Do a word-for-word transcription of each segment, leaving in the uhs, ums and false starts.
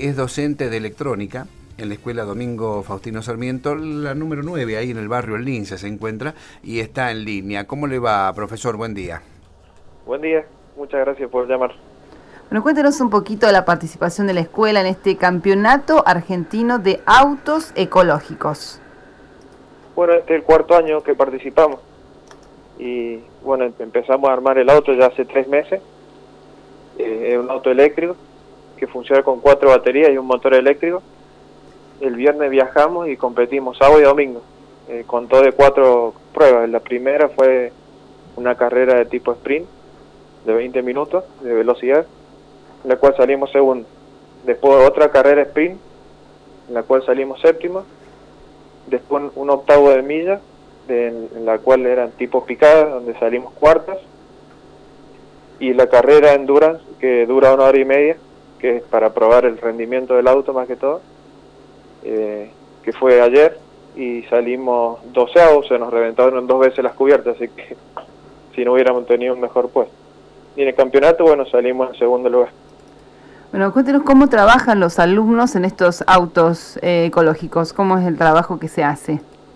es docente de electrónica en la Escuela Domingo Faustino Sarmiento, la número nueve, ahí en el barrio El Lince se encuentra y está en línea. ¿Cómo le va, profesor? Buen día. Buen día, muchas gracias por llamar. Bueno, cuéntenos un poquito de la participación de la escuela en este campeonato argentino de autos ecológicos. Bueno, este es el cuarto año que participamos y bueno, empezamos a armar el auto ya hace tres meses. Eh, es un auto eléctrico que funciona con cuatro baterías y un motor eléctrico. El viernes viajamos y competimos sábado y domingo. Eh, contó de cuatro pruebas. La primera fue una carrera de tipo sprint de veinte minutos de velocidad, en la cual salimos segundo. Después otra carrera sprint, en la cual salimos séptimo. Después un octavo de milla, de, en la cual eran tipo picadas, donde salimos cuartas. Y la carrera endurance, que dura una hora y media, que es para probar el rendimiento del auto más que todo, eh, que fue ayer, y salimos doceavos, se nos reventaron dos veces las cubiertas, así que si no hubiéramos tenido un mejor puesto. Y en el campeonato, bueno, salimos en segundo lugar. Bueno, cuéntenos cómo trabajan los alumnos en estos autos eh, ecológicos, cómo es el trabajo que se hace.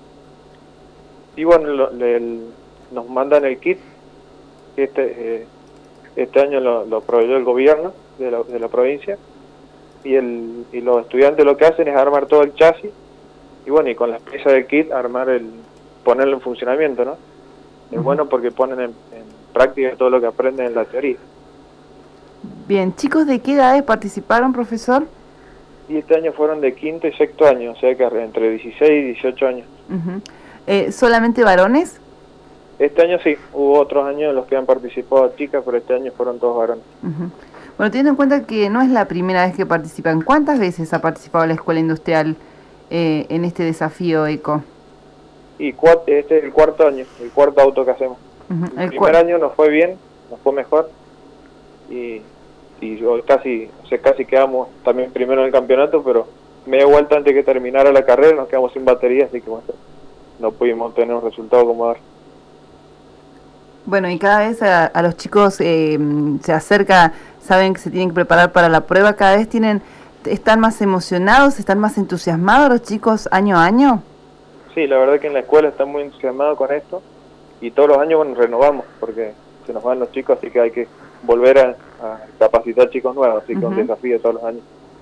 Y bueno, lo, le, el, nos mandan el kit, que este, eh, este año lo, lo proveyó el gobierno de la, de la provincia, y, el, y los estudiantes lo que hacen es armar todo el chasis, y bueno, y con las piezas del kit armar el, ponerlo en funcionamiento, ¿no? Es uh-huh. bueno porque ponen en, en práctica todo lo que aprenden en la teoría. Bien, ¿chicos de qué edades participaron, profesor? Y este año fueron de quinto y sexto año, o sea que entre dieciséis y dieciocho años. Uh-huh. eh, ¿Solamente varones? Este año sí, hubo otros años en los que han participado chicas, pero este año fueron todos varones. Uh-huh. Bueno, teniendo en cuenta que no es la primera vez que participan, ¿cuántas veces ha participado la Escuela Industrial eh, en este desafío eco? Y cuat este es el cuarto año, el cuarto auto que hacemos. Uh-huh. El, el primer año nos fue bien, nos fue mejor, y, y casi, o sea, casi quedamos también primero en el campeonato, pero media vuelta antes que terminara la carrera nos quedamos sin batería, así que bueno, no pudimos tener un resultado como ahora. Bueno, y cada vez a, a los chicos eh, se acerca, saben que se tienen que preparar para la prueba, cada vez tienen, están más emocionados, están más entusiasmados los chicos año a año. Sí, la verdad que en la escuela están muy entusiasmados con esto y todos los años, bueno, renovamos porque se nos van los chicos, así que hay que volver a, a capacitar chicos nuevos, así que uh-huh. un desafío todos los años.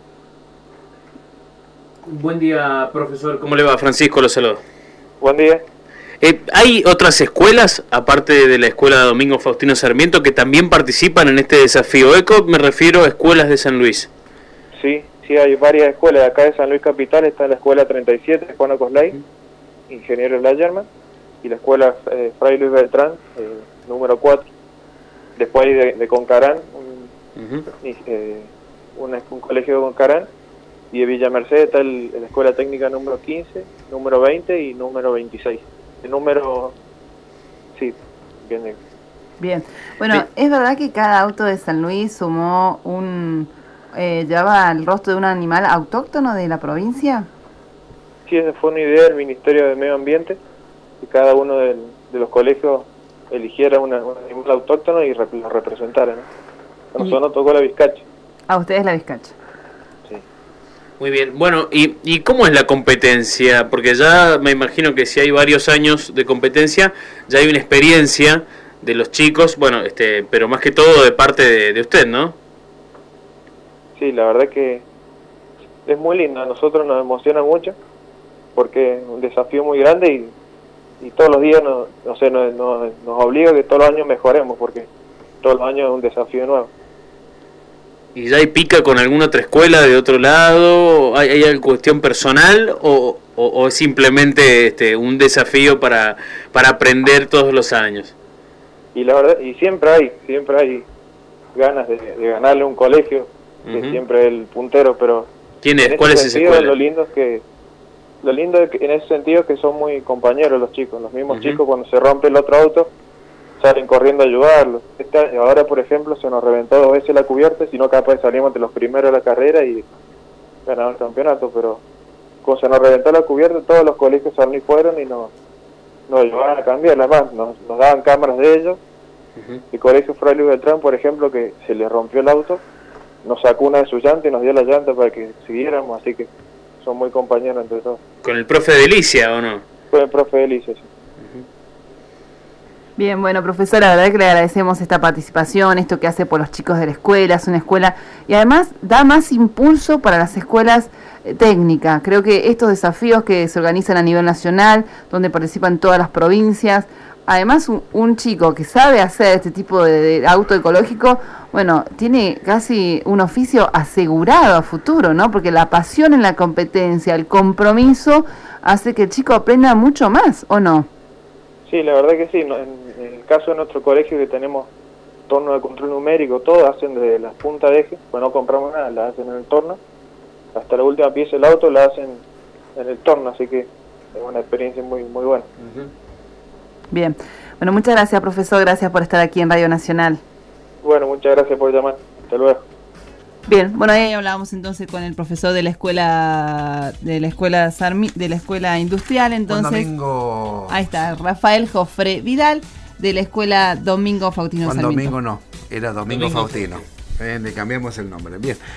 Buen día, profesor. ¿Cómo le va? Francisco lo saludo. Buen día. Eh, ¿Hay otras escuelas, aparte de la Escuela Domingo Faustino Sarmiento, que también participan en este desafío eco? Me refiero a escuelas de San Luis. Sí, sí, hay varias escuelas. Acá de San Luis Capital está la Escuela treinta y siete, Juan Ocoslay, uh-huh. Ingeniero Layerman, y la Escuela eh, Fray Luis Beltrán, eh, número cuatro. Después hay de, de Concarán, un, uh-huh. eh, un, un colegio de Concarán, y de Villa Mercedes está el, la Escuela Técnica número quince, número veinte y número veintiséis. El número, sí, bien. Bien, bueno, sí. ¿Es verdad que cada auto de San Luis sumó un, eh, llevaba el rostro de un animal autóctono de la provincia? Sí, esa fue una idea del Ministerio de Medio Ambiente, que cada uno del, de los colegios eligiera una, un animal autóctono y rep, lo representara, ¿no? A nosotros nos tocó la vizcacha. A ustedes la vizcacha. Sí. Muy bien, bueno, ¿y, ¿y cómo es la competencia? Porque ya me imagino que si hay varios años de competencia, ya hay una experiencia de los chicos, bueno, este, pero más que todo de parte de, de usted, ¿no? Sí, la verdad que es muy lindo, a nosotros nos emociona mucho, porque es un desafío muy grande y, y todos los días nos, no sé, nos, nos, nos obliga a que todos los años mejoremos, porque todos los años es un desafío nuevo. ¿Y ya hay pica con alguna otra escuela de otro lado? ¿Hay, hay alguna cuestión personal o, o, o es simplemente este, un desafío para, para aprender todos los años? Y la verdad, y siempre hay, siempre hay ganas de, de ganarle a un colegio, que uh-huh. siempre es el puntero, pero... ¿Quién es? ¿Cuál es esa escuela? Lo lindo es que, lo lindo es que en ese sentido es que son muy compañeros los chicos, los mismos uh-huh. chicos cuando se rompe el otro auto, salen corriendo a ayudarlos. Este, ahora, por ejemplo, se nos reventó dos veces la cubierta, sino capaz salimos de los primeros de la carrera y ganamos el campeonato, pero cuando se nos reventó la cubierta, todos los colegios San Luis fueron y nos, nos ayudaban a cambiar, además, nos, nos daban cámaras de ellos. Uh-huh. El colegio Fray Luis Beltrán, por ejemplo, que se le rompió el auto, nos sacó una de sus llantas y nos dio la llanta para que siguiéramos, así que son muy compañeros entre todos. ¿Con el profe Delicia o no? Con el profe Delicia, sí. Bien, bueno, profesora, la verdad que le agradecemos esta participación, esto que hace por los chicos de la escuela, es una escuela, y además da más impulso para las escuelas eh, técnicas. Creo que estos desafíos que se organizan a nivel nacional, donde participan todas las provincias, además un, un chico que sabe hacer este tipo de, de auto ecológico, bueno, tiene casi un oficio asegurado a futuro, ¿no? Porque la pasión en la competencia, el compromiso, hace que el chico aprenda mucho más, ¿o no? Sí, la verdad que sí. No, en, en el caso de nuestro colegio, que tenemos torno de control numérico, todo hacen desde las puntas de eje, pues no compramos nada, la hacen en el torno, hasta la última pieza del auto la hacen en el torno, así que es una experiencia muy muy buena. Uh-huh. Bien, bueno, muchas gracias, profesor, gracias por estar aquí en Radio Nacional. Bueno, muchas gracias por llamar, hasta luego. Bien, bueno, ahí hablábamos entonces con el profesor de la escuela de la escuela Sarmi, de la escuela industrial, entonces Juan Domingo... ahí está, Rafael Jofre Vidal de la escuela Domingo Faustino Juan Sarmiento. Domingo no, era Domingo, Domingo Faustino. Eh, le cambiamos el nombre. Bien.